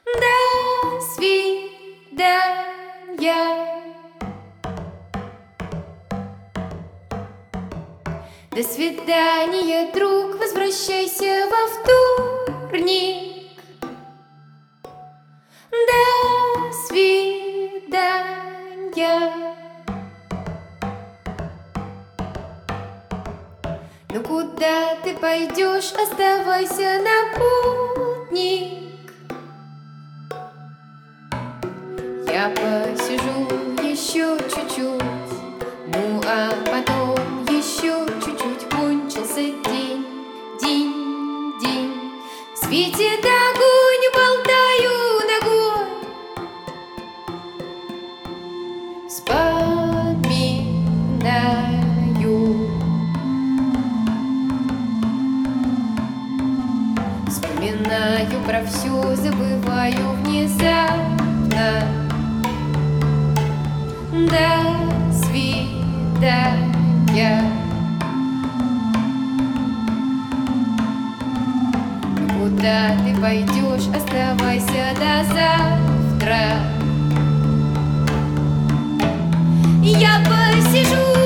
До свидания. До свидания, друг, возвращайся во вторник. До свидания. Ну куда ты пойдешь? Оставайся, напутник. Я посижу еще чуть-чуть, ну а потом еще чуть-чуть. Кончился день, день. Светит огонь, болтаю ногой. Вспоминаю про все, забываю внезапно. До свидания. Куда ты пойдешь? Оставайся до завтра. Я посижу